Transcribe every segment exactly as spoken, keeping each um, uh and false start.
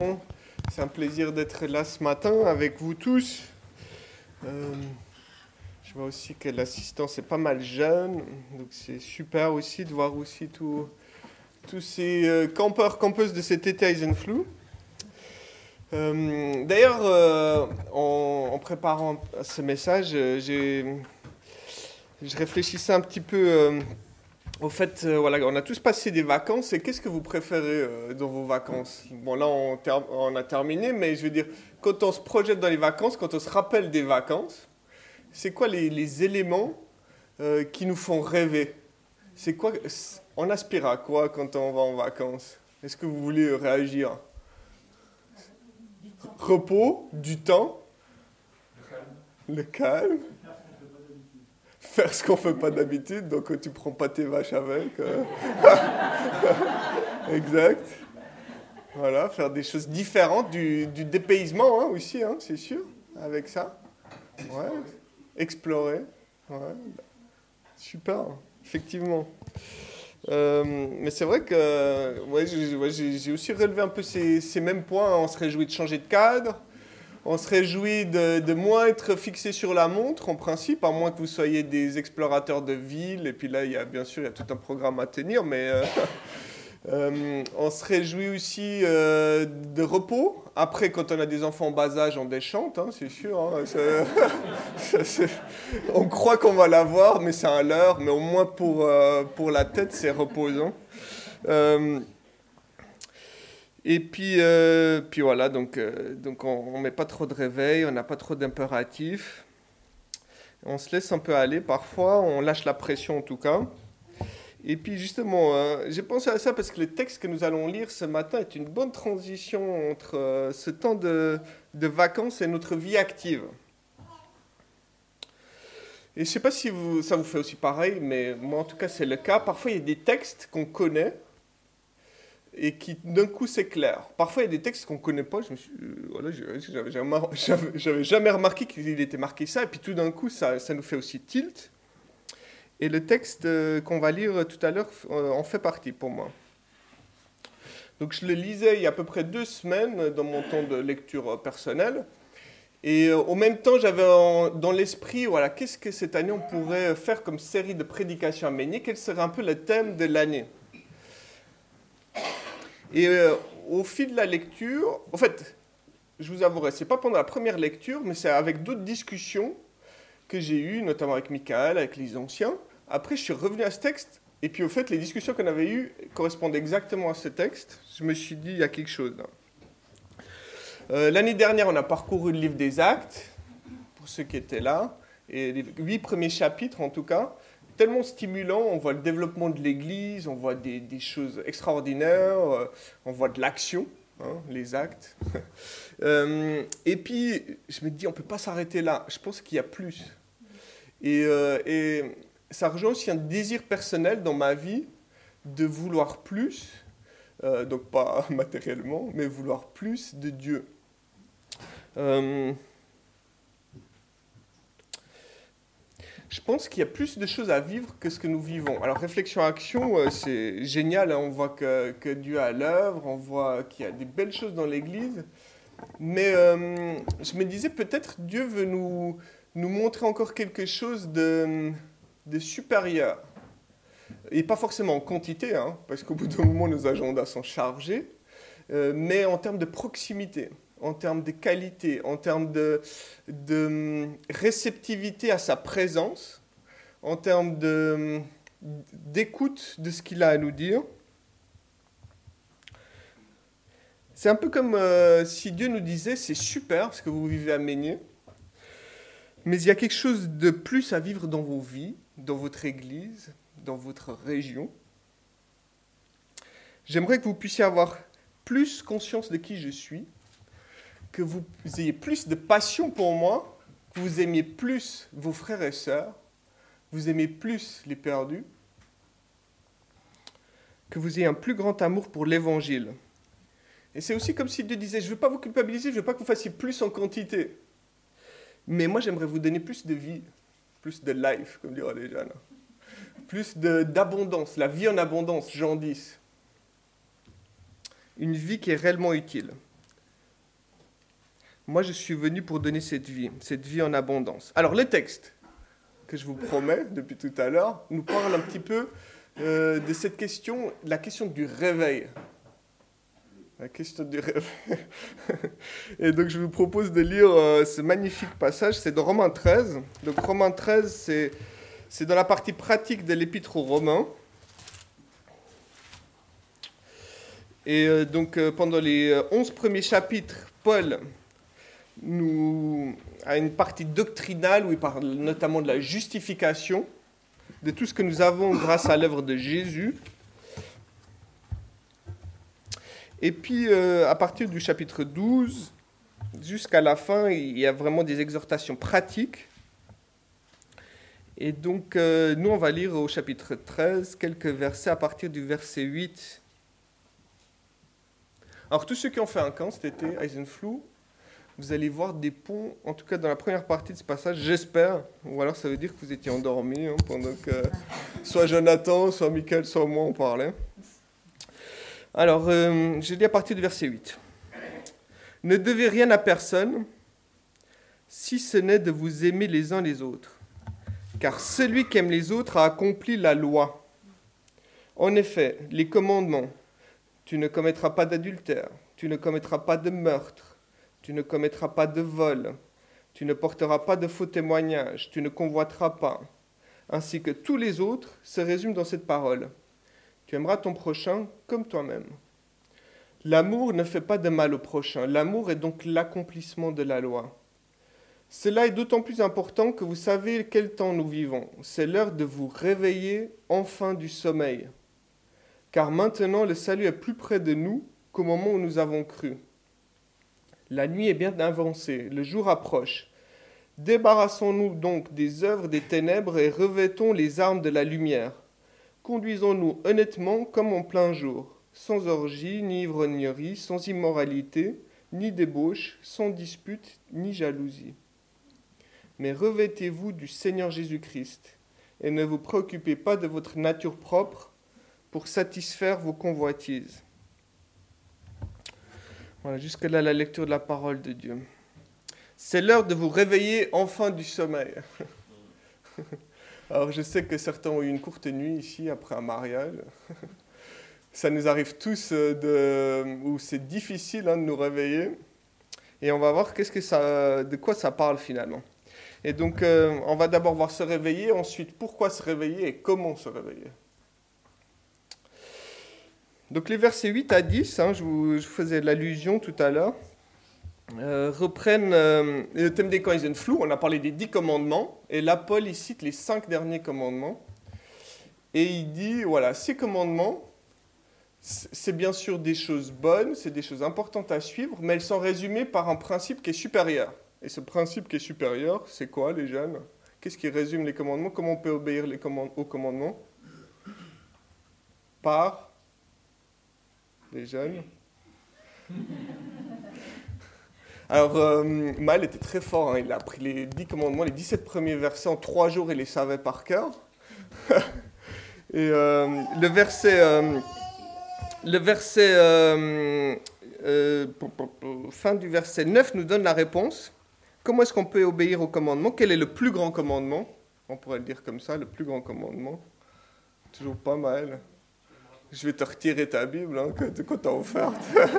C'est un plaisir d'être là ce matin avec vous tous. Euh, je vois aussi que l'assistance est pas mal jeune, donc c'est super aussi de voir aussi tout- tous ces euh, campeurs, campeuses de cet été Eisenflug. Euh, D'ailleurs, euh, en, en préparant ce message, euh, j'ai, je réfléchissais un petit peu euh, au fait, euh, voilà, on a tous passé des vacances, et qu'est-ce que vous préférez euh, dans vos vacances? Bon, là, on, ter- on a terminé, mais je veux dire, quand on se projette dans les vacances, quand on se rappelle des vacances, c'est quoi les, les éléments euh, qui nous font rêver? C'est quoi, on aspire à quoi quand on va en vacances? Est-ce que vous voulez euh, réagir? Repos, du temps, le calme, faire ce qu'on fait pas d'habitude, donc euh, tu prends pas tes vaches avec. euh. Exact. Voilà, faire des choses différentes, du, du dépaysement hein, aussi, hein, c'est sûr, avec ça. Ouais, explorer. Ouais, super, effectivement. Euh, mais c'est vrai que ouais, j'ai ouais, j'ai- j'ai aussi relevé un peu ces, ces mêmes points. On se réjouit de changer de cadre, on se réjouit de, de moins être fixé sur la montre, en principe, à moins que vous soyez des explorateurs de ville. Et puis là, il y a bien sûr il y a tout un programme à tenir, mais euh, Euh, on se réjouit aussi euh, de repos. Après, quand on a des enfants en bas âge, on déchante, hein, c'est sûr. Hein, c'est- ça, c'est- on croit qu'on va l'avoir, mais c'est un leurre. Mais au moins pour, euh, pour la tête, c'est reposant. Euh, et puis, euh, puis voilà, donc, euh, donc on ne met pas trop de réveil, on n'a pas trop d'impératifs. On se laisse un peu aller parfois, on lâche la pression en tout cas. Et puis justement, euh, j'ai pensé à ça parce que le texte que nous allons lire ce matin est une bonne transition entre euh, ce temps de, de vacances et notre vie active. Et je ne sais pas si vous, ça vous fait aussi pareil, mais moi en tout cas c'est le cas. Parfois il y a des textes qu'on connaît et qui d'un coup s'éclairent. Parfois il y a des textes qu'on ne connaît pas. Je me suis, euh, voilà, j'avais, j'avais, j'avais- j'avais jamais remarqué qu'il était marqué ça. Et puis tout d'un coup ça, ça nous fait aussi tilt. Et le texte euh, qu'on va lire tout à l'heure euh, en fait partie pour moi. Donc je le lisais il y a à peu près deux semaines dans mon temps de lecture personnelle. Et euh, en même temps, j'avais en- dans l'esprit, voilà, qu'est-ce que cette année on pourrait faire comme série de prédications à Ménier? Quel serait un peu le thème de l'année? Et euh, au fil de la lecture, en fait, je vous avouerai, c'est pas pendant la première lecture, mais c'est avec d'autres discussions que j'ai eues, notamment avec Michael, avec les anciens. Après, je suis revenu à ce texte, et puis au fait, les discussions qu'on avait eues correspondent exactement à ce texte. Je me suis dit, il y a quelque chose là. Euh, l'année dernière, on a parcouru le livre des Actes, pour ceux qui étaient là, et les huit premiers chapitres en tout cas, tellement stimulant, on voit le développement de l'Église, on voit des, des choses extraordinaires, euh, on voit de l'action, hein, les actes. Euh, et puis, je me dis, on ne peut pas s'arrêter là, je pense qu'il y a plus. Et, euh, et ça rejoint aussi un désir personnel dans ma vie de vouloir plus, euh, donc pas matériellement, mais vouloir plus de Dieu. Euh, je pense qu'il y a plus de choses à vivre que ce que nous vivons. Alors, réflexion-action, euh, c'est génial, hein, on voit que, que Dieu est à l'œuvre, on voit qu'il y a des belles choses dans l'Église, mais euh, je me disais peut-être Dieu veut nous, nous montrer encore quelque chose de, de supérieur. Et pas forcément en quantité, hein, parce qu'au bout d'un moment, nos agendas sont chargés, euh, mais en termes de proximité, en termes de qualité, en termes de, de hum, réceptivité à sa présence, en termes de, hum, d'écoute de ce qu'il a à nous dire. C'est un peu comme euh, si Dieu nous disait, c'est super ce que vous vivez à Ménier, mais il y a quelque chose de plus à vivre dans vos vies, dans votre église, dans votre région. J'aimerais que vous puissiez avoir plus conscience de qui je suis, que vous ayez plus de passion pour moi, que vous aimiez plus vos frères et sœurs, vous aimez plus les perdus, que vous ayez un plus grand amour pour l'évangile. Et c'est aussi comme si Dieu disait, je ne veux pas vous culpabiliser, je ne veux pas que vous fassiez plus en quantité. Mais moi, j'aimerais vous donner plus de vie, plus de life, comme diraient les jeunes. Plus de, d'abondance, la vie en abondance, Jean dix. Une vie qui est réellement utile. moi je suis venu pour donner cette vie, cette vie en abondance. Alors le texte que je vous promets depuis tout à l'heure nous parle un petit peu euh, de cette question, la question du réveil. La question du réveil. Et donc je vous propose de lire euh, ce magnifique passage, c'est dans Romains treize. Donc Romains treize, c'est, c'est dans la partie pratique de l'épître aux Romains. Et euh, donc euh, pendant les onze premiers chapitres, Paul nous a une partie doctrinale où il parle notamment de la justification, de tout ce que nous avons grâce à l'œuvre de Jésus. Et puis, euh, à partir du chapitre douze, jusqu'à la fin, il y a vraiment des exhortations pratiques. Et donc, euh, nous, on va lire au chapitre treize, quelques versets à partir du verset huit. Alors, tous ceux qui ont fait un camp cet été, Eisenflou, vous allez voir des ponts, en tout cas dans la première partie de ce passage, j'espère, ou alors ça veut dire que vous étiez endormis hein, pendant que soit Jonathan, soit Michael, soit moi on parlait. Alors, euh, je lis à partir du verset huit. « Ne devez rien à personne, si ce n'est de vous aimer les uns les autres. Car celui qui aime les autres a accompli la loi. En effet, les commandements, tu ne commettras pas d'adultère, tu ne commettras pas de meurtre, tu ne commettras pas de vol, tu ne porteras pas de faux témoignages, tu ne convoiteras pas, ainsi que tous les autres se résument dans cette parole. Tu aimeras ton prochain comme toi-même. L'amour ne fait pas de mal au prochain. L'amour est donc l'accomplissement de la loi. Cela est d'autant plus important que vous savez quel temps nous vivons. C'est l'heure de vous réveiller enfin du sommeil. Car maintenant le salut est plus près de nous qu'au moment où nous avons cru. La nuit est bien avancée, le jour approche. Débarrassons-nous donc des œuvres des ténèbres et revêtons les armes de la lumière. Conduisons-nous honnêtement comme en plein jour, sans orgie, ni ivrognerie, sans immoralité, ni débauche, sans dispute, ni jalousie. Mais revêtez-vous du Seigneur Jésus-Christ, et ne vous préoccupez pas de votre nature propre pour satisfaire vos convoitises. » Voilà, jusque-là la lecture de la parole de Dieu. C'est l'heure de vous réveiller enfin du sommeil. Alors je sais que certains ont eu une courte nuit ici après un mariage. Ça nous arrive tous de, où c'est difficile hein, de nous réveiller. Et on va voir qu'est-ce que ça, de quoi ça parle finalement. Et donc euh, on va d'abord voir se réveiller, ensuite pourquoi se réveiller et comment se réveiller. Donc les versets huit à dix, hein, je, vous, je vous faisais l'allusion tout à l'heure, Euh, reprennent euh, le thème des camps Eisenflou. On a parlé des dix commandements, et là, Paul, il cite les cinq derniers commandements, et il dit, voilà, ces commandements, c'est bien sûr des choses bonnes, c'est des choses importantes à suivre, mais elles sont résumées par un principe qui est supérieur. Et ce principe qui est supérieur, c'est quoi, les jeunes? Qu'est-ce qui résume les commandements? Comment on peut obéir les command- aux commandements? Par les jeunes. Alors, euh, Mal était très fort, hein. Il a appris les dix commandements, les dix-sept premiers versets en trois jours, il les savait par cœur. Et euh, le verset, euh, le verset euh, euh, fin du verset neuf nous donne la réponse. Comment est-ce qu'on peut obéir au commandement? Quel est le plus grand commandement? On pourrait le dire comme ça, le plus grand commandement. Toujours pas mal. Je vais te retirer ta Bible, hein, que, de quoi t'as offerte.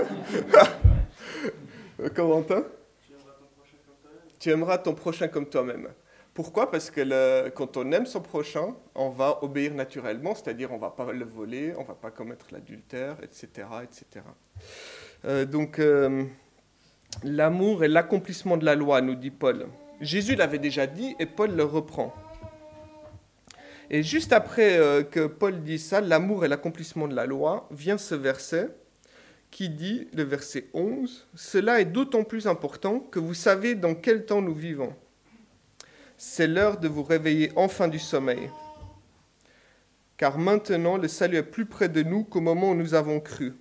Comment t'as? Tu aimeras ton prochain comme toi-même. Pourquoi? Parce que le, quand on aime son prochain, on va obéir naturellement, c'est-à-dire on ne va pas le voler, on ne va pas commettre l'adultère, et cetera, et cetera. Euh, donc, euh, l'amour est l'accomplissement de la loi, nous dit Paul. Jésus l'avait déjà dit et Paul le reprend. Et juste après euh, que Paul dit ça, l'amour est l'accomplissement de la loi, vient ce verset qui dit, le verset onze, « Cela est d'autant plus important que vous savez dans quel temps nous vivons. C'est l'heure de vous réveiller enfin du sommeil. Car maintenant, le salut est plus près de nous qu'au moment où nous avons cru.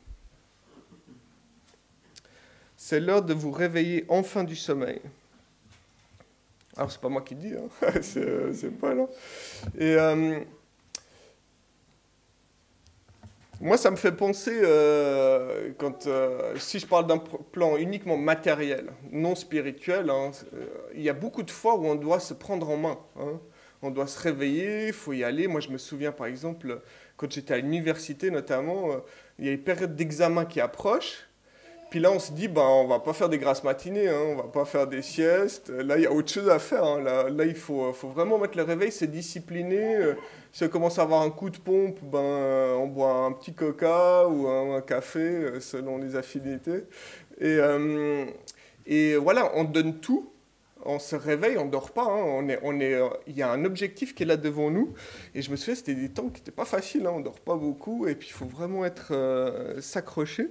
C'est l'heure de vous réveiller enfin du sommeil. » Alors, c'est pas moi qui dis, hein. c'est, c'est Paul. Hein. Et... Euh, Moi, ça me fait penser, euh, quand, euh, si je parle d'un plan uniquement matériel, non spirituel, hein, euh, il y a beaucoup de fois où on doit se prendre en main. Hein. On doit se réveiller, il faut y aller. Moi, je me souviens, par exemple, quand j'étais à l'université notamment, euh, il y a une période d'examen qui approche. Puis là, on se dit, ben, on va pas faire des grasses matinées, hein, on va pas faire des siestes. Là, il y a autre chose à faire. Hein. Là, là, il faut, faut vraiment mettre le réveil, c'est discipliné. Euh, si on commence à avoir un coup de pompe, ben, euh, on boit un petit coca ou un, un café, euh, selon les affinités. Et, euh, et voilà, on donne tout. On se réveille, on dort pas. Hein. On est, on est, euh, il y a un objectif qui est là devant nous. Et je me souviens, c'était des temps qui n'étaient pas faciles. Hein. On dort pas beaucoup. Et puis, il faut vraiment être euh, s'accrocher.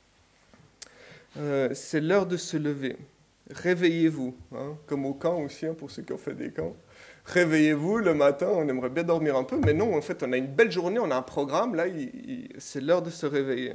Euh, c'est l'heure de se lever. Réveillez-vous, hein, comme au camp aussi, hein, pour ceux qui ont fait des camps. Réveillez-vous le matin, on aimerait bien dormir un peu, mais non, en fait, on a une belle journée, on a un programme, là, il, il, c'est l'heure de se réveiller.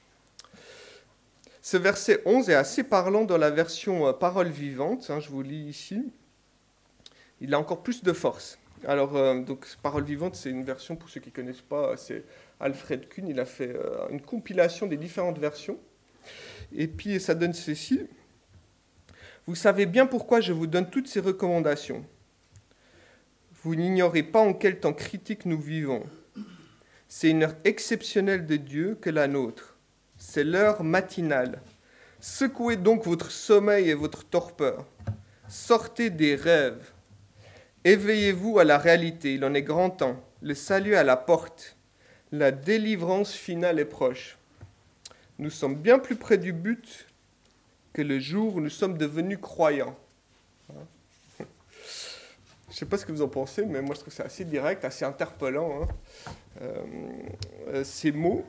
Ce verset onze est assez parlant dans la version euh, parole vivante, hein, je vous lis ici. Il a encore plus de force. Alors, euh, donc, parole vivante, c'est une version, pour ceux qui ne connaissent pas, c'est Alfred Kuhn, il a fait euh, une compilation des différentes versions. Et puis, ça donne ceci. Vous savez bien pourquoi je vous donne toutes ces recommandations. Vous n'ignorez pas en quel temps critique nous vivons. C'est une heure exceptionnelle de Dieu que la nôtre. C'est l'heure matinale. Secouez donc votre sommeil et votre torpeur. Sortez des rêves. Éveillez-vous à la réalité. Il en est grand temps. Le salut est à la porte. La délivrance finale est proche. Nous sommes bien plus près du but que le jour où nous sommes devenus croyants. Je ne sais pas ce que vous en pensez, mais moi je trouve ça assez direct, assez interpellant, hein. euh, ces mots.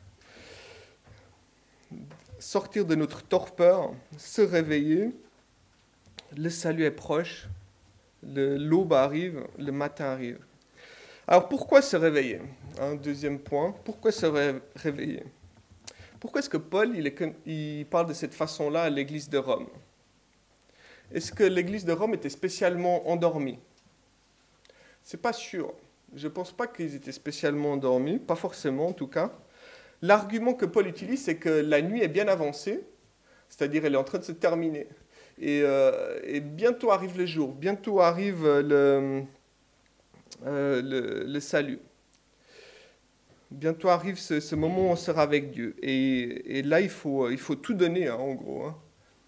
Sortir de notre torpeur, se réveiller, le salut est proche, le, l'aube arrive, le matin arrive. Alors pourquoi se réveiller? Un deuxième point, pourquoi se ré- réveiller? Pourquoi est-ce que Paul il est, il parle de cette façon-là à l'église de Rome? Est-ce que l'église de Rome était spécialement endormie? C'est pas sûr. Je ne pense pas qu'ils étaient spécialement endormis, pas forcément en tout cas. L'argument que Paul utilise, c'est que la nuit est bien avancée, c'est-à-dire elle est en train de se terminer. Et, euh, et bientôt arrive le jour, bientôt arrive le, euh, le, le salut. Bientôt arrive ce, ce moment où on sera avec Dieu. Et, et là, il faut, il faut tout donner, hein, en gros. Hein.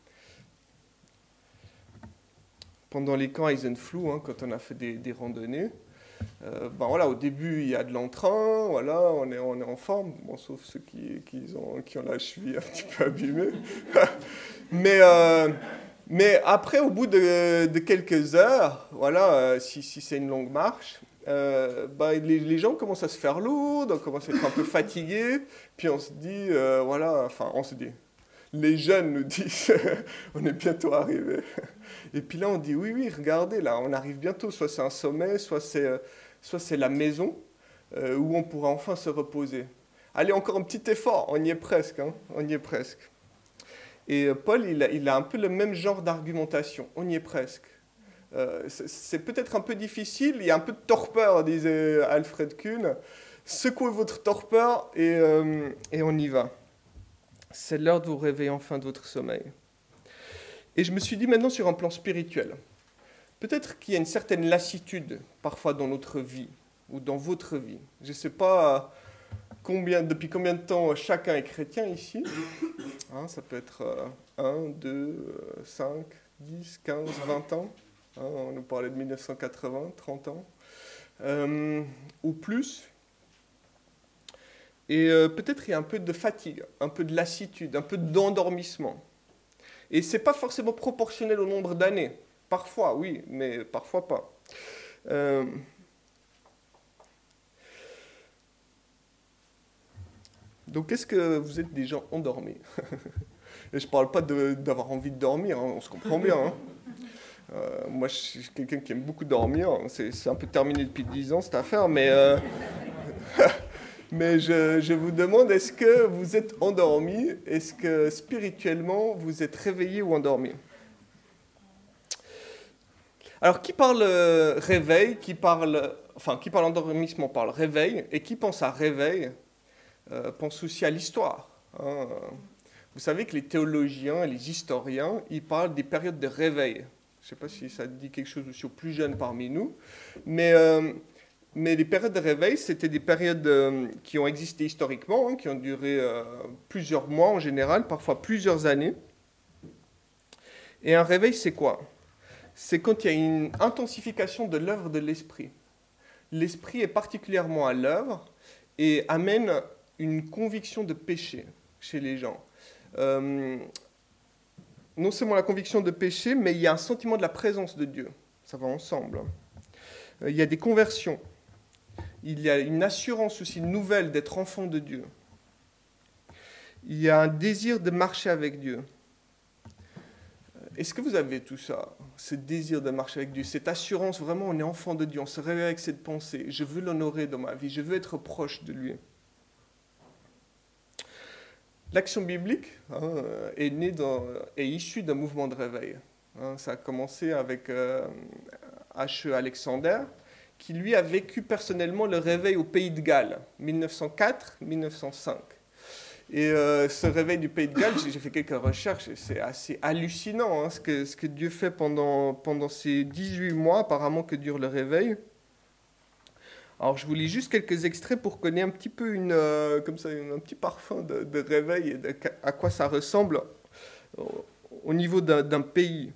Pendant les camps Eisenflou, hein, quand on a fait des, des randonnées, euh, ben voilà, au début, il y a de l'entrain, voilà, on est, on est en forme, bon, sauf ceux qui, qui, ont, qui ont la cheville un petit peu abîmée. mais, euh, mais après, au bout de, de quelques heures, voilà, euh, si, si c'est une longue marche, Euh, bah, les, les gens commencent à se faire lourds, on commence à être un peu fatigués, puis on se dit, euh, voilà, enfin, on se dit, les jeunes nous disent, on est bientôt arrivé. Et puis là, on dit, oui, oui, regardez, là, on arrive bientôt, soit c'est un sommet, soit c'est, euh, soit c'est la maison, euh, où on pourra enfin se reposer. Allez, encore un petit effort, on y est presque, hein, on y est presque. Et euh, Paul, il a, il a un peu le même genre d'argumentation, on y est presque. Euh, c'est, c'est peut-être un peu difficile, il y a un peu de torpeur, disait Alfred Kuhn. Secouez votre torpeur et, euh, et on y va. C'est l'heure de vous réveiller enfin de votre sommeil. Et je me suis dit maintenant sur un plan spirituel, peut-être qu'il y a une certaine lassitude parfois dans notre vie ou dans votre vie. Je ne sais pas combien, depuis combien de temps chacun est chrétien ici. Hein, ça peut être un, deux, cinq, dix, quinze, vingt ans. Hein, on nous parlait de mille neuf cent quatre-vingts, trente ans, euh, ou plus. Et euh, peut-être il y a un peu de fatigue, un peu de lassitude, un peu d'endormissement. Et ce n'est pas forcément proportionnel au nombre d'années. Parfois, oui, mais parfois pas. Euh, donc, est-ce que vous êtes des gens endormis? Et je ne parle pas de, d'avoir envie de dormir, hein, on se comprend bien, hein. Euh, moi, je suis quelqu'un qui aime beaucoup dormir. C'est, c'est un peu terminé depuis dix ans, cette affaire. Mais, euh, mais je, je vous demande, est-ce que vous êtes endormi? Est-ce que spirituellement, vous êtes réveillé ou endormi? Alors, qui parle réveil, qui parle, enfin, qui parle endormissement parle réveil. Et qui pense à réveil, Euh, pense aussi à l'histoire. Hein. Vous savez que les théologiens et les historiens, ils parlent des périodes de réveil. Je ne sais pas si ça dit quelque chose aussi aux plus jeunes parmi nous, mais, euh, mais les périodes de réveil, c'était des périodes euh, qui ont existé historiquement, hein, qui ont duré euh, plusieurs mois en général, parfois plusieurs années. Et un réveil, c'est quoi? C'est quand il y a une intensification de l'œuvre de l'esprit. L'esprit est particulièrement à l'œuvre et amène une conviction de péché chez les gens. Euh, non seulement la conviction de péché, mais il y a un sentiment de la présence de Dieu. Ça va ensemble. Il y a des conversions. Il y a une assurance aussi nouvelle d'être enfant de Dieu. Il y a un désir de marcher avec Dieu. Est-ce que vous avez tout ça, ce désir de marcher avec Dieu, cette assurance, vraiment, on est enfant de Dieu, on se réveille avec cette pensée, je veux l'honorer dans ma vie, je veux être proche de lui. L'action biblique hein, est née dans, est issue d'un mouvement de réveil. Hein, ça a commencé avec euh, H E Alexander, qui lui a vécu personnellement le réveil au Pays de Galles, mille neuf cent quatre mille neuf cent cinq. Et euh, ce réveil du Pays de Galles, j'ai fait quelques recherches, et c'est assez hallucinant hein, ce, que, ce que Dieu fait pendant, pendant ces dix-huit mois, apparemment, que dure le réveil. Alors, je vous lis juste quelques extraits pour connaître un petit peu une, euh, comme ça, un petit parfum de, de réveil et de, à quoi ça ressemble au, au niveau d'un, d'un pays.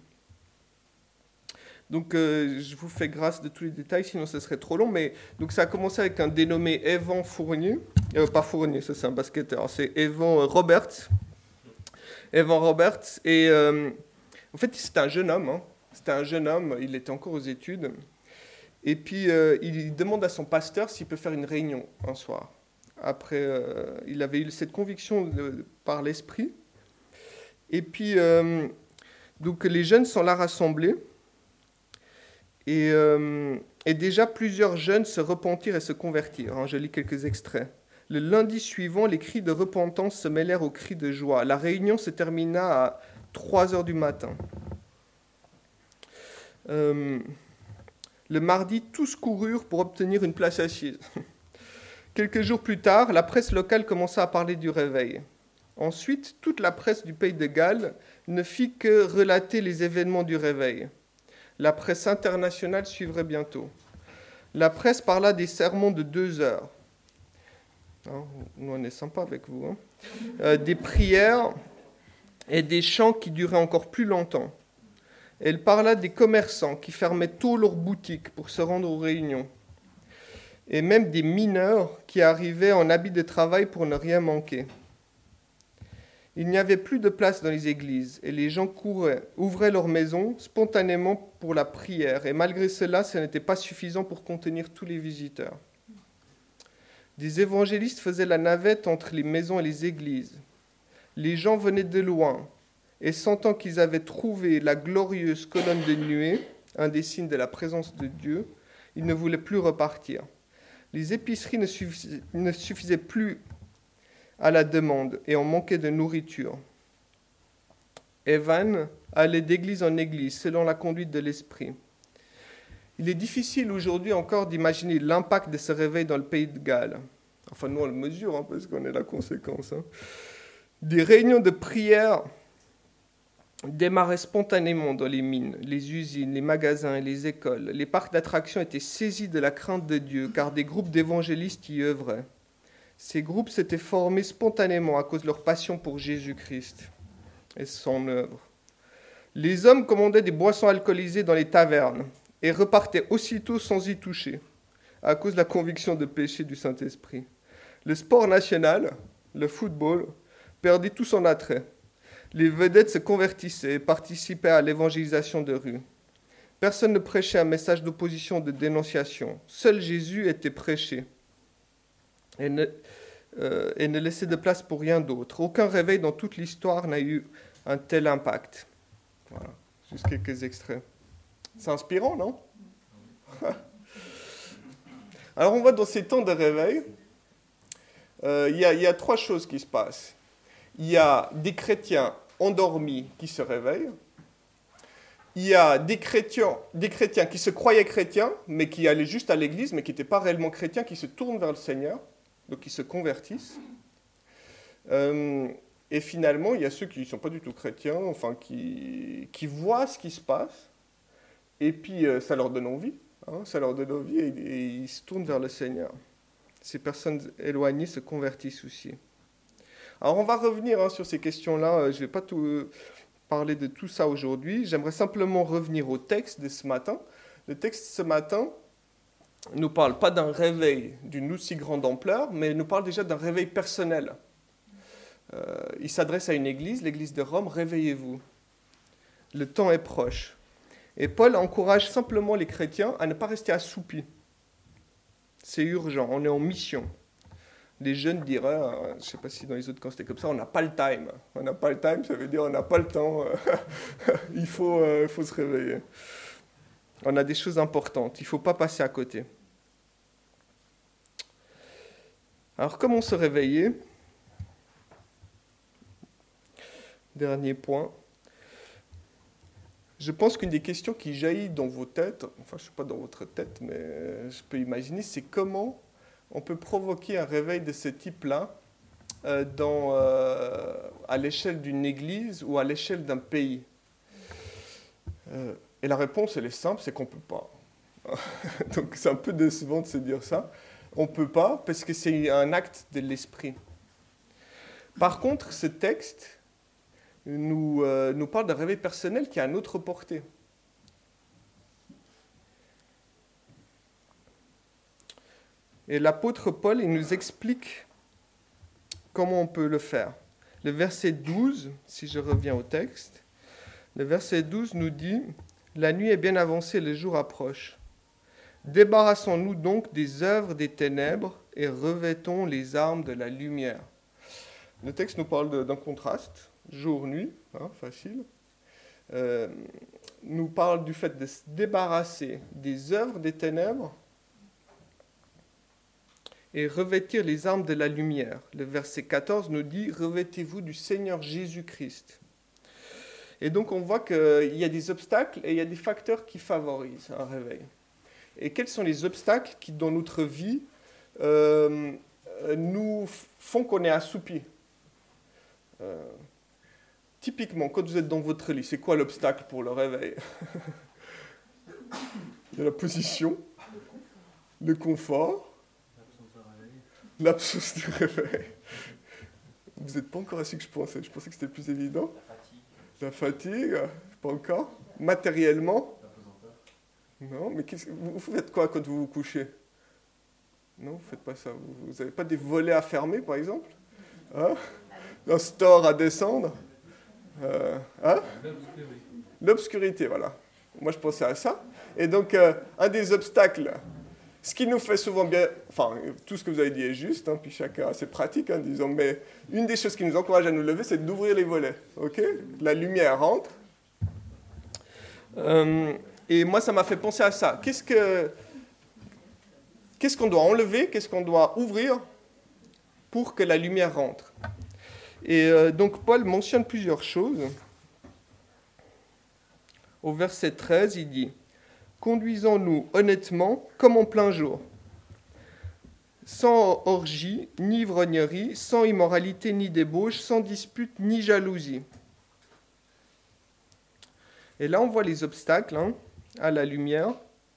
Donc, euh, je vous fais grâce de tous les détails, sinon ce serait trop long. Mais donc, ça a commencé avec un dénommé Evan Fournier. Euh, pas Fournier, ça c'est un basketteur. C'est Evan Roberts. Evan Roberts. Et euh, en fait, c'était un jeune homme. Hein. C'était un jeune homme. Il était encore aux études. Et puis, euh, il demande à son pasteur s'il peut faire une réunion un soir. Après, euh, il avait eu cette conviction de, par l'esprit. Et puis, euh, donc, les jeunes sont là rassemblés. Et, euh, et déjà, plusieurs jeunes se repentirent et se convertirent. Hein, je lis quelques extraits. Le lundi suivant, les cris de repentance se mêlèrent aux cris de joie. La réunion se termina à trois heures du matin. Euh, le mardi, tous coururent pour obtenir une place assise. Quelques jours plus tard, la presse locale commença à parler du réveil. Ensuite, toute la presse du Pays de Galles ne fit que relater les événements du réveil. La presse internationale suivrait bientôt. La presse parla des sermons de deux heures. Hein, nous, on est sympa avec vous. Hein. Euh, des prières et des chants qui duraient encore plus longtemps. Elle parla des commerçants qui fermaient tôt leurs boutiques pour se rendre aux réunions. Et même des mineurs qui arrivaient en habit de travail pour ne rien manquer. Il n'y avait plus de place dans les églises et les gens couraient, ouvraient leurs maisons spontanément pour la prière. Et malgré cela, ce n'était pas suffisant pour contenir tous les visiteurs. Des évangélistes faisaient la navette entre les maisons et les églises. Les gens venaient de loin et sentant qu'ils avaient trouvé la glorieuse colonne de nuée, un des signes de la présence de Dieu, ils ne voulaient plus repartir. Les épiceries ne suffisaient, ne suffisaient plus à la demande et on manquait de nourriture. Evan allait d'église en église selon la conduite de l'esprit. Il est difficile aujourd'hui encore d'imaginer l'impact de ce réveil dans le Pays de Galles. Enfin, nous on le mesure hein, parce qu'on est la conséquence. Hein. Des réunions de prière démarraient spontanément dans les mines, les usines, les magasins et les écoles. Les parcs d'attractions étaient saisis de la crainte de Dieu car des groupes d'évangélistes y œuvraient. Ces groupes s'étaient formés spontanément à cause de leur passion pour Jésus-Christ et son œuvre. Les hommes commandaient des boissons alcoolisées dans les tavernes et repartaient aussitôt sans y toucher, à cause de la conviction de péché du Saint-Esprit. Le sport national, le football, perdit tout son attrait. Les vedettes se convertissaient et participaient à l'évangélisation de rue. Personne ne prêchait un message d'opposition ou de dénonciation. Seul Jésus était prêché. Et ne, euh, et ne laissait de place pour rien d'autre. Aucun réveil dans toute l'histoire n'a eu un tel impact. Voilà, juste quelques extraits. C'est inspirant, non? Alors on voit dans ces temps de réveil, euh, il y a, y a trois choses qui se passent. Il y a des chrétiens endormis qui se réveillent. Il y a des chrétiens, des chrétiens qui se croyaient chrétiens, mais qui allaient juste à l'église, mais qui n'étaient pas réellement chrétiens, qui se tournent vers le Seigneur, donc qui se convertissent. Euh, et finalement, il y a ceux qui ne sont pas du tout chrétiens, enfin, qui, qui voient ce qui se passe, et puis euh, ça leur donne envie, hein, ça leur donne envie, et, et ils se tournent vers le Seigneur. Ces personnes éloignées se convertissent aussi. Alors on va revenir hein, sur ces questions-là, je ne vais pas tout, euh, parler de tout ça aujourd'hui, j'aimerais simplement revenir au texte de ce matin. Le texte ce matin ne nous parle pas d'un réveil d'une aussi grande ampleur, mais il nous parle déjà d'un réveil personnel. Euh, il s'adresse à une église, l'église de Rome, réveillez-vous. Le temps est proche. Et Paul encourage simplement les chrétiens à ne pas rester assoupis. C'est urgent, on est en mission. Les jeunes diraient, euh, je ne sais pas si dans les autres camps c'était comme ça, on n'a pas le time. On n'a pas le time, ça veut dire on n'a pas le temps. il faut, euh, faut se réveiller. On a des choses importantes, il ne faut pas passer à côté. Alors comment se réveiller ? Dernier point. Je pense qu'une des questions qui jaillit dans vos têtes, enfin je ne suis pas dans votre tête, mais je peux imaginer, c'est comment on peut provoquer un réveil de ce type-là euh, dans, euh, à l'échelle d'une église ou à l'échelle d'un pays. Euh, et la réponse, elle est simple, c'est qu'on ne peut pas. Donc c'est un peu décevant de se dire ça. On ne peut pas parce que c'est un acte de l'esprit. Par contre, ce texte nous, euh, nous parle d'un réveil personnel qui a une autre portée. Et l'apôtre Paul, il nous explique comment on peut le faire. Le verset douze, si je reviens au texte, le verset douze nous dit « La nuit est bien avancée, le jour approche. Débarrassons-nous donc des œuvres des ténèbres et revêtons les armes de la lumière. » Le texte nous parle de, d'un contraste, jour-nuit, hein, facile, euh, nous parle du fait de se débarrasser des œuvres des ténèbres et revêtir les armes de la lumière. Le verset quatorze nous dit « Revêtez-vous du Seigneur Jésus-Christ ». Et donc on voit qu'il y a des obstacles et il y a des facteurs qui favorisent un réveil. Et quels sont les obstacles qui, dans notre vie, euh, nous font qu'on est assoupi ? euh, Typiquement, quand vous êtes dans votre lit, c'est quoi l'obstacle pour le réveil ? Il y a la position, le confort, l'absence de réveil. Vous n'êtes pas encore assis que je pensais. Je pensais que c'était plus évident. La fatigue, pas encore. Matériellement. Non, mais vous, vous faites quoi quand vous vous couchez ? Non, vous ne faites pas ça. Vous n'avez pas des volets à fermer, par exemple ? Hein ? Un store à descendre ? Euh, hein ? L'obscurité, voilà. Moi, je pensais à ça. Et donc, euh, un des obstacles, ce qui nous fait souvent bien... Enfin, tout ce que vous avez dit est juste, hein, puis chacun a ses pratiques, hein, disons, mais une des choses qui nous encourage à nous lever, c'est d'ouvrir les volets. Ok ? La lumière rentre. Euh, et moi, ça m'a fait penser à ça. Qu'est-ce que, qu'est-ce qu'on doit enlever ? Qu'est-ce qu'on doit ouvrir pour que la lumière rentre ? Et euh, donc, Paul mentionne plusieurs choses. Au verset treize, il dit « Conduisons-nous honnêtement comme en plein jour, sans orgie, ni ivrognerie, sans immoralité, ni débauche, sans dispute, ni jalousie. » Et là, on voit les obstacles hein, à la lumière.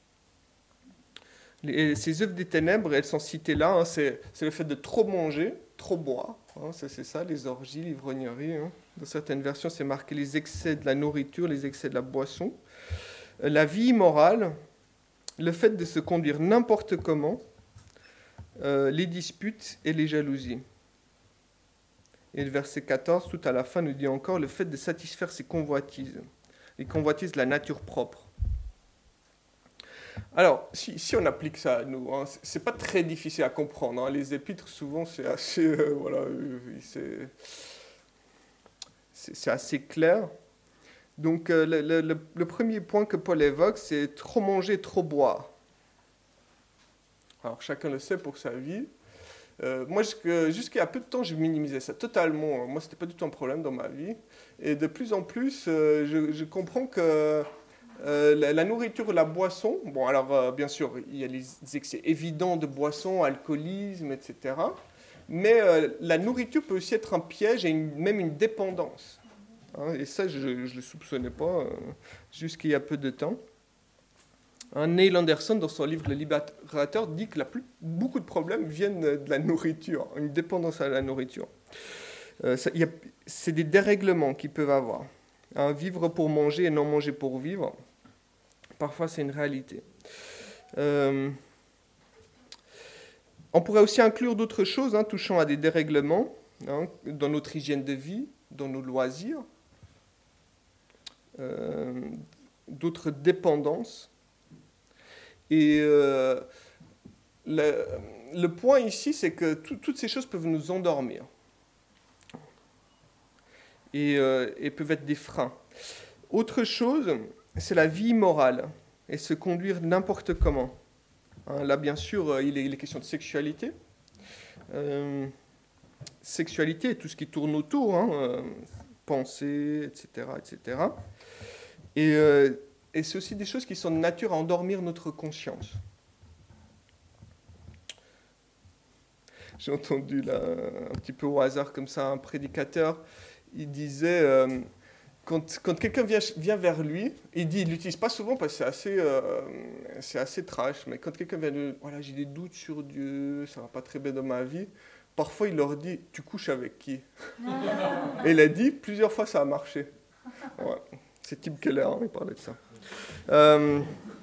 Les, ces œuvres des ténèbres, elles sont citées là. Hein, c'est, c'est le fait de trop manger, trop boire. Hein, c'est, c'est ça, les orgies, l'ivrognerie. Hein. Dans certaines versions, c'est marqué les excès de la nourriture, les excès de la boisson. La vie immorale, le fait de se conduire n'importe comment, euh, les disputes et les jalousies. Et le verset quatorze, tout à la fin, nous dit encore le fait de satisfaire ses convoitises, les convoitises de la nature propre. Alors, si, si on applique ça à nous, hein, c'est pas très difficile à comprendre. Hein. Les épîtres, souvent, c'est assez, euh, voilà, c'est, c'est, c'est assez clair. Donc, euh, le, le, le premier point que Paul évoque, c'est trop manger, trop boire. Alors, chacun le sait pour sa vie. Euh, moi, jusqu'à, jusqu'à il y a peu de temps, je minimisais ça totalement. Moi, c'était pas du tout un problème dans ma vie. Et de plus en plus, euh, je, je comprends que euh, la, la nourriture et la boisson, bon, alors, euh, bien sûr, il y a les excès évidents de boisson, alcoolisme, et cetera. Mais euh, la nourriture peut aussi être un piège et une- même une dépendance. Hein, et ça, je ne le soupçonnais pas euh, jusqu'il y a peu de temps. Hein, Neil Anderson, dans son livre Le Libérateur, dit que la plus, beaucoup de problèmes viennent de la nourriture, une dépendance à la nourriture. Euh, ça, y a, c'est des dérèglements qu'ils peuvent avoir. Hein, vivre pour manger et non manger pour vivre, parfois c'est une réalité. Euh, on pourrait aussi inclure d'autres choses hein, touchant à des dérèglements hein, dans notre hygiène de vie, dans nos loisirs, euh, d'autres dépendances. Et euh, le, le point ici, c'est que tout, toutes ces choses peuvent nous endormir et, euh, et peuvent être des freins. Autre chose, c'est la vie immorale et se conduire n'importe comment. Hein, là, bien sûr, il est, il est question de sexualité. Euh, sexualité et tout ce qui tourne autour, hein, euh, pensée, et cetera, et cetera. Et, euh, et c'est aussi des choses qui sont de nature à endormir notre conscience. J'ai entendu là, un petit peu au hasard comme ça, un prédicateur, il disait, euh, quand, quand quelqu'un vient, vient vers lui, il dit, il l'utilise pas souvent parce que c'est assez, euh, c'est assez trash, mais quand quelqu'un vient de, voilà, j'ai des doutes sur Dieu, ça va pas très bien dans ma vie, parfois il leur dit, tu couches avec qui? Et il a dit, plusieurs fois ça a marché. Ouais. C'est Tim Keller, hein, il parlait de ça. Euh,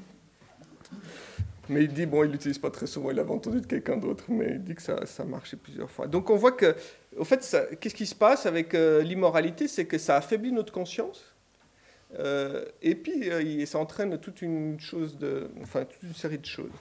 mais il dit, bon, il l'utilise pas très souvent, il avait entendu de quelqu'un d'autre, mais il dit que ça, ça a marché plusieurs fois. Donc on voit que, au fait, ça, qu'est-ce qui se passe avec euh, l'immoralité, c'est que ça affaiblit notre conscience, euh, et puis euh, ça entraîne toute une chose de, enfin toute une série de choses.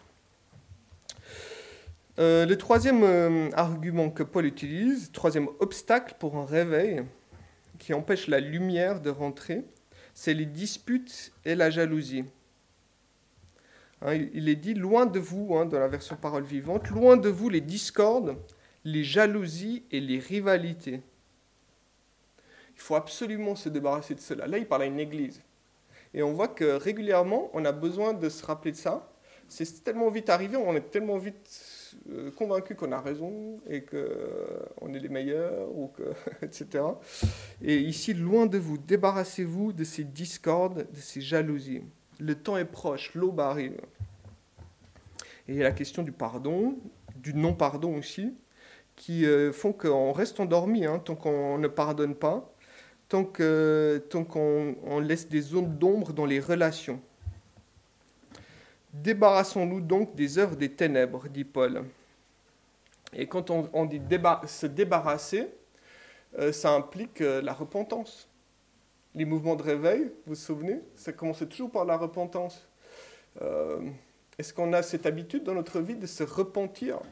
Euh, le troisième euh, argument que Paul utilise, troisième obstacle pour un réveil qui empêche la lumière de rentrer, c'est les disputes et la jalousie. Hein, il est dit, loin de vous, hein, dans la version parole vivante, loin de vous les discordes, les jalousies et les rivalités. Il faut absolument se débarrasser de cela. Là, il parle à une église. Et on voit que régulièrement, on a besoin de se rappeler de ça. C'est tellement vite arrivé, on est tellement vite euh, convaincu qu'on a raison et qu'on euh, est les meilleurs, ou que, et cetera. Et ici, loin de vous, débarrassez-vous de ces discordes, de ces jalousies. Le temps est proche, l'aube arrive. Et il y a la question du pardon, du non-pardon aussi, qui euh, font qu'on reste endormi hein, tant qu'on ne pardonne pas, tant, que, tant qu'on on laisse des zones d'ombre dans les relations. Débarrassons-nous donc des œuvres des ténèbres, dit Paul. Et quand on, on dit débar- se débarrasser, euh, ça implique euh, la repentance. Les mouvements de réveil, vous vous souvenez, ça commençait toujours par la repentance. Euh, est-ce qu'on a cette habitude dans notre vie de se repentir?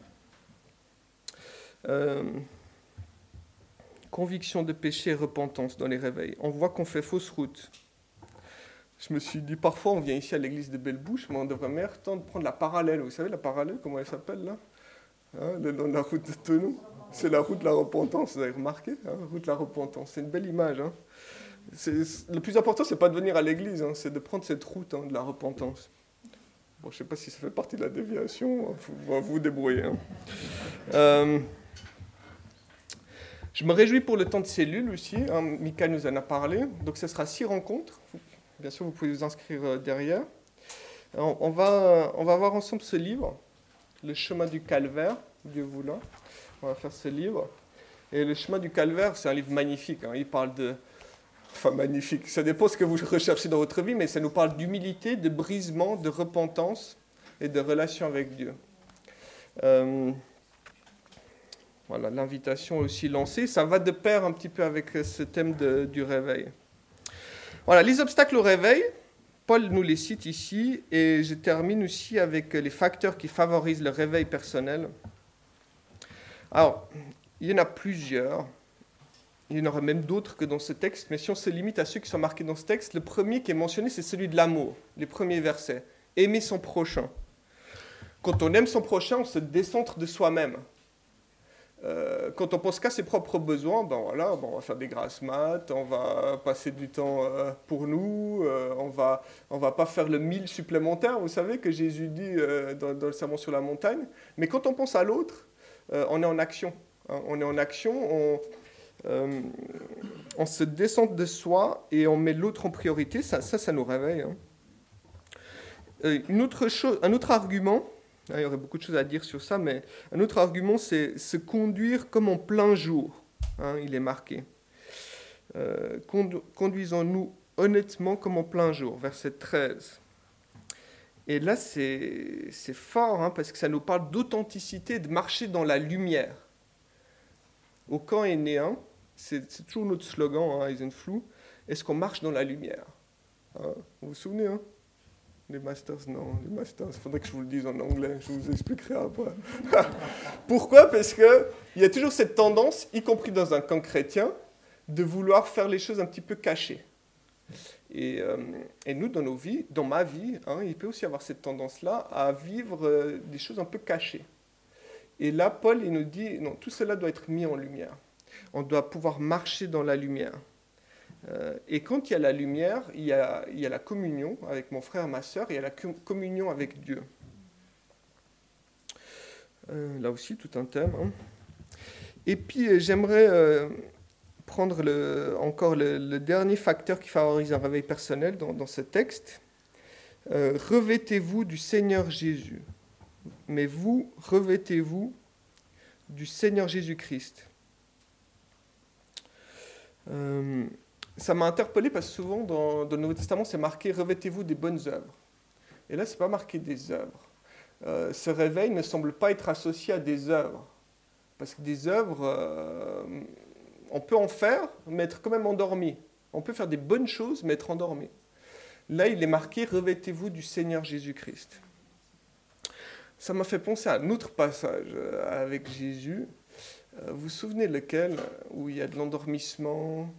euh, Conviction de péché et repentance dans les réveils. On voit qu'on fait fausse route. Je me suis dit, parfois on vient ici à l'église de Belle-Bouche, mais on devrait même temps de prendre la parallèle. Vous savez la parallèle, comment elle s'appelle là, hein, le long de la route de Thonon. C'est la route de la repentance, vous avez remarqué, hein, route de la repentance. C'est une belle image. Hein. C'est, le plus important, c'est pas de venir à l'église, hein, c'est de prendre cette route hein, de la repentance. Bon, je ne sais pas si ça fait partie de la déviation, vous vous, vous débrouiller. Hein. Euh, je me réjouis pour le temps de cellule aussi, hein, Mika nous en a parlé, donc ce sera six rencontres, bien sûr vous pouvez vous inscrire derrière. Alors, on, va, on va voir ensemble ce livre, Le chemin du calvaire, Dieu voulant, on va faire ce livre. Et Le chemin du calvaire, c'est un livre magnifique, hein, il parle de... Enfin, magnifique. Ça dépend de ce que vous recherchez dans votre vie, mais ça nous parle d'humilité, de brisement, de repentance et de relation avec Dieu. Euh, voilà, l'invitation est aussi lancée. Ça va de pair un petit peu avec ce thème de, du réveil. Voilà, les obstacles au réveil, Paul nous les cite ici, et je termine aussi avec les facteurs qui favorisent le réveil personnel. Alors, il y en a plusieurs. Il y en aura même d'autres que dans ce texte, mais si on se limite à ceux qui sont marqués dans ce texte, le premier qui est mentionné, c'est celui de l'amour, les premiers versets. Aimer son prochain. Quand on aime son prochain, on se décentre de soi-même. Euh, quand on pense qu'à ses propres besoins, ben voilà, ben on va faire des grasses maths, on va passer du temps euh, pour nous, euh, on va, on va pas faire le mille supplémentaire, vous savez, que Jésus dit euh, dans, dans le sermon sur la montagne. Mais quand on pense à l'autre, euh, on est en action. hein. On est en action, on, euh, on se descend de soi et on met l'autre en priorité. Ça, ça, ça nous réveille. Hein. Euh, une autre chose, un autre argument, hein, il y aurait beaucoup de choses à dire sur ça, mais un autre argument, c'est se conduire comme en plein jour. Hein, il est marqué. Euh, condu- conduisons-nous honnêtement comme en plein jour, verset treize. Et là, c'est, c'est fort, hein, parce que ça nous parle d'authenticité, de marcher dans la lumière. Au camp Énéen, c'est, c'est toujours notre slogan, hein, Eisenflou, est-ce qu'on marche dans la lumière, hein, vous vous souvenez, hein? Les masters, non, les masters, il faudrait que je vous le dise en anglais, je vous expliquerai après. Pourquoi? Parce qu'il y a toujours cette tendance, y compris dans un camp chrétien, de vouloir faire les choses un petit peu cachées. Et, euh, et nous, dans nos vies, dans ma vie, hein, il peut aussi y avoir cette tendance-là à vivre euh, des choses un peu cachées. Et là, Paul, il nous dit, non, tout cela doit être mis en lumière. On doit pouvoir marcher dans la lumière. Euh, et quand il y a la lumière, il y a, il y a la communion avec mon frère, ma sœur, et il y a la com- communion avec Dieu. Euh, là aussi, tout un thème. Hein. Et puis, euh, j'aimerais... Euh, prendre le, encore le, le dernier facteur qui favorise un réveil personnel dans, dans ce texte. Euh, revêtez-vous du Seigneur Jésus. Mais vous, revêtez-vous du Seigneur Jésus-Christ. Euh, ça m'a interpellé parce que souvent dans, dans le Nouveau Testament, c'est marqué « revêtez-vous des bonnes œuvres ». Et là, ce n'est pas marqué des œuvres. Euh, ce réveil ne semble pas être associé à des œuvres. Parce que des œuvres... Euh, on peut en faire, mais être quand même endormi. On peut faire des bonnes choses, mais être endormi. Là, il est marqué « Revêtez-vous du Seigneur Jésus-Christ ». Ça m'a fait penser à un autre passage avec Jésus. Vous vous souvenez lequel? Où il y a de l'endormissement.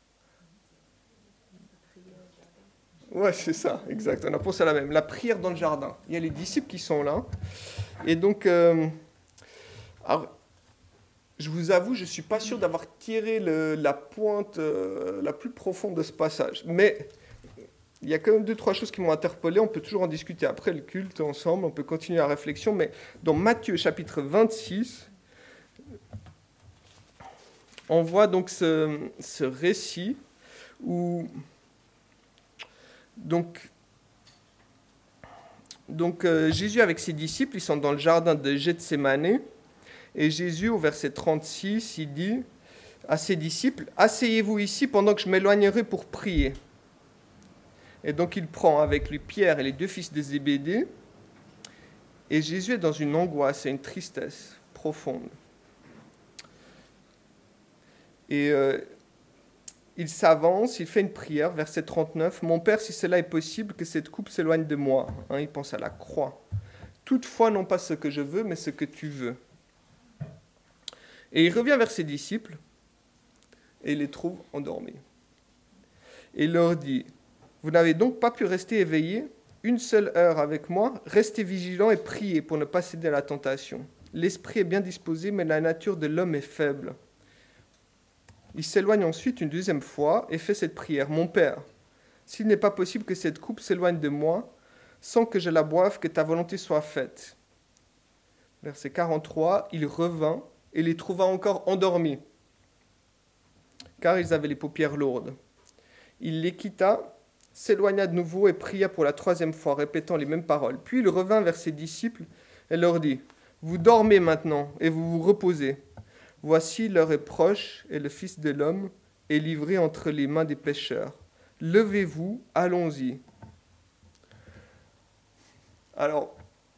Ouais, c'est ça, exact. On a pensé à la même. La prière dans le jardin. Il y a les disciples qui sont là. Et donc... Euh, alors, je vous avoue, je ne suis pas sûr d'avoir tiré le, la pointe euh, la plus profonde de ce passage. Mais il y a quand même deux, trois choses qui m'ont interpellé. On peut toujours en discuter après le culte ensemble. On peut continuer la réflexion. Mais dans Matthieu chapitre vingt-six, on voit donc ce, ce récit où... Donc, donc euh, Jésus avec ses disciples, ils sont dans le jardin de Gethsémanée. Et Jésus, au verset trente-six, il dit à ses disciples, « Asseyez-vous ici pendant que je m'éloignerai pour prier. » Et donc il prend avec lui Pierre et les deux fils de Zébédée. Et Jésus est dans une angoisse et une tristesse profonde. Et euh, il s'avance, il fait une prière, verset trente-neuf, « Mon Père, si cela est possible, que cette coupe s'éloigne de moi. Hein, » il pense à la croix. « Toutefois, non pas ce que je veux, mais ce que tu veux. » Et il revient vers ses disciples et il les trouve endormis. Et il leur dit, « Vous n'avez donc pas pu rester éveillés une seule heure avec moi, restez vigilants et priez pour ne pas céder à la tentation. L'esprit est bien disposé, mais la nature de l'homme est faible. » Il s'éloigne ensuite une deuxième fois et fait cette prière, « Mon Père, s'il n'est pas possible que cette coupe s'éloigne de moi, sans que je la boive, que ta volonté soit faite. » Verset quarante-trois, il revint et les trouva encore endormis, car ils avaient les paupières lourdes. Il les quitta, s'éloigna de nouveau et pria pour la troisième fois, répétant les mêmes paroles. Puis il revint vers ses disciples et leur dit, « Vous dormez maintenant et vous vous reposez. Voici l'heure est proche et le Fils de l'homme est livré entre les mains des pécheurs. Levez-vous, allons-y. » Alors,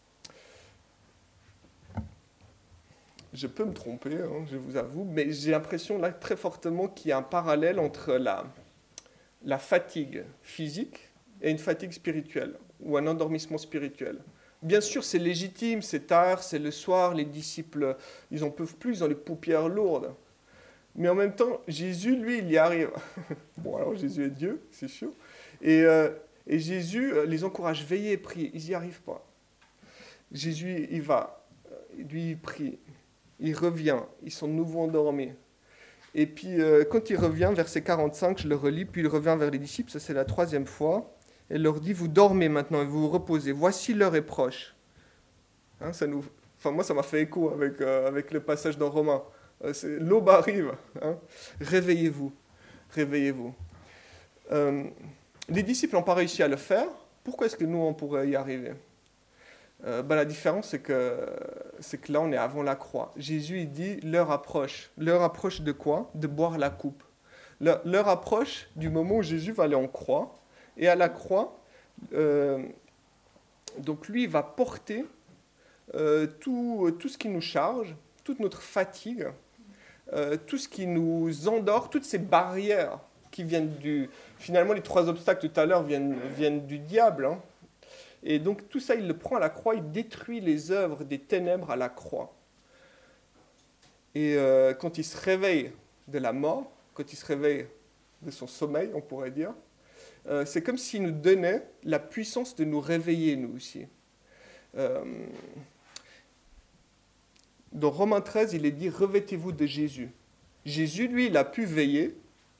je peux me tromper, hein, je vous avoue, mais j'ai l'impression là très fortement qu'il y a un parallèle entre la, la fatigue physique et une fatigue spirituelle, ou un endormissement spirituel. Bien sûr, c'est légitime, c'est tard, c'est le soir, les disciples, ils n'en peuvent plus, ils ont les paupières lourdes. Mais en même temps, Jésus, lui, il y arrive. Bon, alors Jésus est Dieu, c'est sûr. Et, euh, et Jésus les encourage, veillez et priez. Ils n'y arrivent pas. Jésus, il va, lui, il prie. Il revient, ils sont de nouveau endormis. Et puis, euh, quand il revient, verset quarante-cinq, je le relis, puis il revient vers les disciples, ça c'est la troisième fois, et il leur dit, vous dormez maintenant et vous vous reposez, voici l'heure est proche. Hein, ça nous... Enfin, moi, ça m'a fait écho avec, euh, avec le passage dans Romains. Euh, c'est, l'aube arrive. Hein. Réveillez-vous. Réveillez-vous. Euh, les disciples n'ont pas réussi à le faire. Pourquoi est-ce que nous, on pourrait y arriver? euh, ben, La différence, c'est que, c'est que là, on est avant la croix. Jésus, il dit, l'heure approche. L'heure approche de quoi? De boire la coupe. L'heure, l'heure approche du moment où Jésus va aller en croix. Et à la croix, euh, donc lui, il va porter euh, tout, tout ce qui nous charge, toute notre fatigue, euh, tout ce qui nous endort, toutes ces barrières qui viennent du... Finalement, les trois obstacles tout à l'heure viennent, viennent du diable. Hein. Et donc tout ça, il le prend à la croix, il détruit les œuvres des ténèbres à la croix. Et euh, quand il se réveille de la mort, quand il se réveille de son sommeil, on pourrait dire, euh, c'est comme s'il nous donnait la puissance de nous réveiller, nous aussi. Euh, dans Romains treize, il est dit « Revêtez-vous de Jésus ». Jésus, lui, il a pu veiller.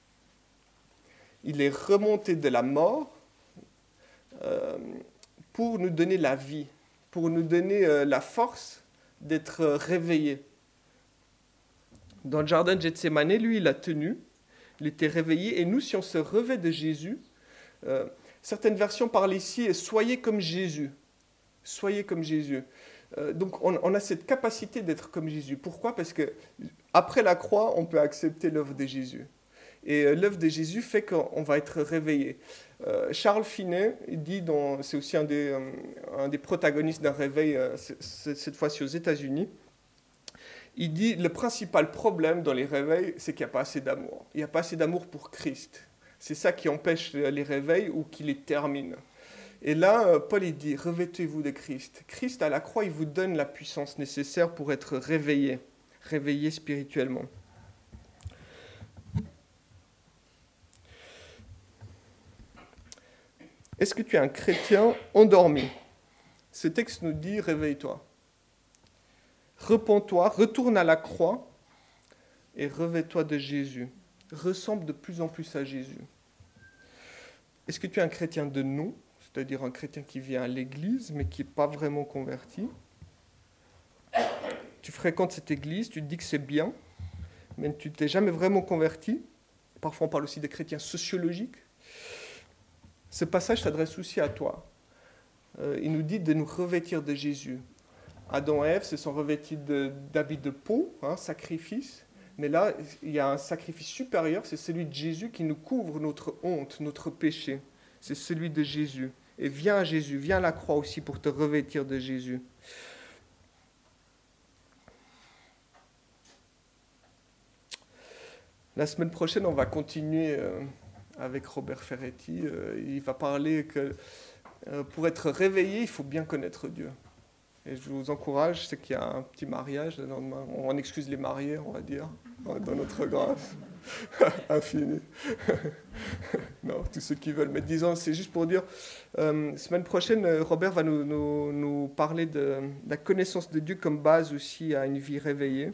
Il est remonté de la mort euh, pour nous donner la vie, pour nous donner euh, la force d'être réveillés. Dans le jardin de Gethsémani, lui, il a tenu, il était réveillé. Et nous, si on se revêt de Jésus, euh, certaines versions parlent ici « Soyez comme Jésus ». Soyez comme Jésus. Euh, donc, on, on a cette capacité d'être comme Jésus. Pourquoi? Parce que après la croix, on peut accepter l'œuvre de Jésus. Et euh, l'œuvre de Jésus fait qu'on va être réveillé. Euh, Charles Finet, il dit, dans, c'est aussi un des, euh, un des protagonistes d'un réveil, euh, c'est, cette fois-ci aux États-Unis, il dit le principal problème dans les réveils, c'est qu'il n'y a pas assez d'amour. Il n'y a pas assez d'amour pour Christ. C'est ça qui empêche les réveils ou qui les termine. Et là, Paul il dit, revêtez-vous de Christ. Christ, à la croix, il vous donne la puissance nécessaire pour être réveillé, réveillé spirituellement. Est-ce que tu es un chrétien endormi? Ce texte nous dit, réveille-toi. Repens-toi, retourne à la croix et revêt-toi de Jésus. Ressemble de plus en plus à Jésus. Est-ce que tu es un chrétien de nom, c'est-à-dire un chrétien qui vient à l'église, mais qui n'est pas vraiment converti? Tu fréquentes cette église, tu te dis que c'est bien, mais tu ne t'es jamais vraiment converti. Parfois, on parle aussi des chrétiens sociologiques. Ce passage s'adresse aussi à toi. Euh, il nous dit de nous revêtir de Jésus. Adam et Ève se sont revêtis de, d'habits de peau, hein, sacrifice. Mais là, il y a un sacrifice supérieur, c'est celui de Jésus qui nous couvre notre honte, notre péché. C'est celui de Jésus. Et viens à Jésus, viens à la croix aussi pour te revêtir de Jésus. La semaine prochaine, on va continuer euh, avec Robert Ferretti. Euh, il va parler que euh, pour être réveillé, il faut bien connaître Dieu. Et je vous encourage, c'est qu'il y a un petit mariage le lendemain. On excuse les mariés, on va dire, dans notre grâce infinie. Non, tous ceux qui veulent. Mais disons, c'est juste pour dire, euh, semaine prochaine, Robert va nous, nous, nous parler de, de la connaissance de Dieu comme base aussi à une vie réveillée.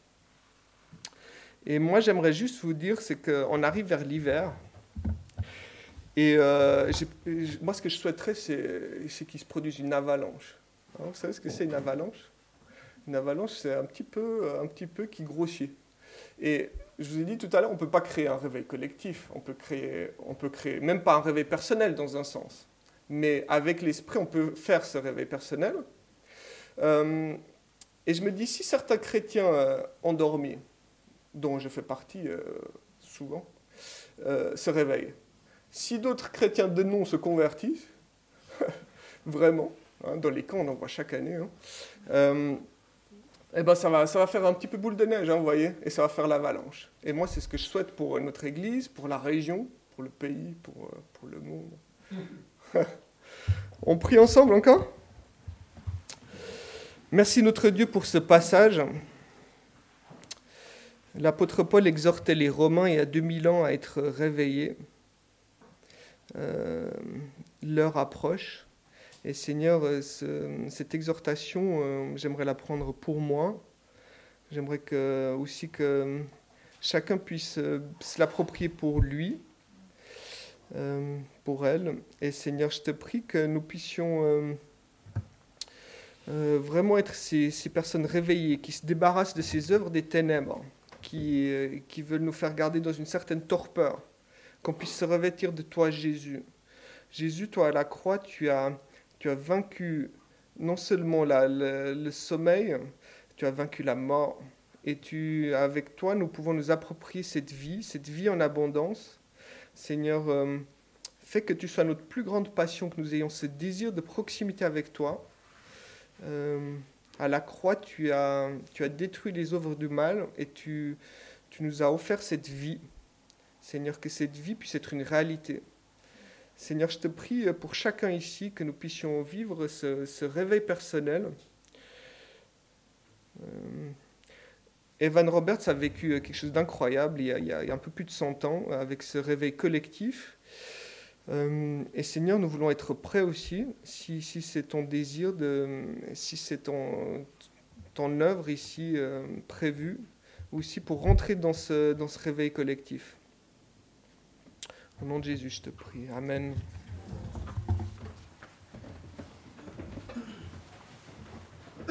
Et moi, j'aimerais juste vous dire, c'est qu'on arrive vers l'hiver. Et euh, j'ai, moi, ce que je souhaiterais, c'est, c'est qu'il se produise une avalanche. Hein, vous savez ce que c'est une avalanche? Une avalanche, c'est un petit peu, un petit peu qui grossit. Et je vous ai dit tout à l'heure, on ne peut pas créer un réveil collectif. On peut créer, on peut créer, même pas un réveil personnel dans un sens. Mais avec l'esprit, on peut faire ce réveil personnel. Euh, et je me dis, si certains chrétiens euh, endormis, dont je fais partie euh, souvent, euh, se réveillent. Si d'autres chrétiens de nom se convertissent, vraiment, hein, dans les camps, on en voit chaque année, hein, euh, eh ben ça va, ça va faire un petit peu boule de neige, hein, vous voyez, et ça va faire l'avalanche. Et moi, c'est ce que je souhaite pour notre Église, pour la région, pour le pays, pour, euh, pour le monde. On prie ensemble encore? Merci notre Dieu pour ce passage. L'apôtre Paul exhortait les Romains il y a deux mille ans à être réveillés. Euh, l'heure approche. Et Seigneur, ce, cette exhortation, euh, j'aimerais la prendre pour moi. J'aimerais que, aussi que chacun puisse euh, se l'approprier pour lui, euh, pour elle. Et Seigneur, je te prie que nous puissions euh, euh, vraiment être ces, ces personnes réveillées, qui se débarrassent de ces œuvres des ténèbres, qui, euh, qui veulent nous faire garder dans une certaine torpeur, qu'on puisse se revêtir de toi, Jésus. Jésus, toi, à la croix, tu as, tu as vaincu non seulement la, le, le sommeil, tu as vaincu la mort. Et tu, avec toi, nous pouvons nous approprier cette vie, cette vie en abondance. Seigneur, euh, fais que tu sois notre plus grande passion, que nous ayons ce désir de proximité avec toi. Euh, à la croix, tu as, tu as détruit les œuvres du mal et tu, tu nous as offert cette vie. Seigneur, que cette vie puisse être une réalité. Seigneur, je te prie pour chacun ici que nous puissions vivre ce, ce réveil personnel. Euh, Evan Roberts a vécu quelque chose d'incroyable il y, a, il y a un peu plus de cent ans avec ce réveil collectif. Euh, et Seigneur, nous voulons être prêts aussi, si, si c'est ton désir, de, si c'est ton, ton œuvre ici euh, prévue, aussi pour rentrer dans ce, dans ce réveil collectif. Au nom de Jésus, je te prie. Amen.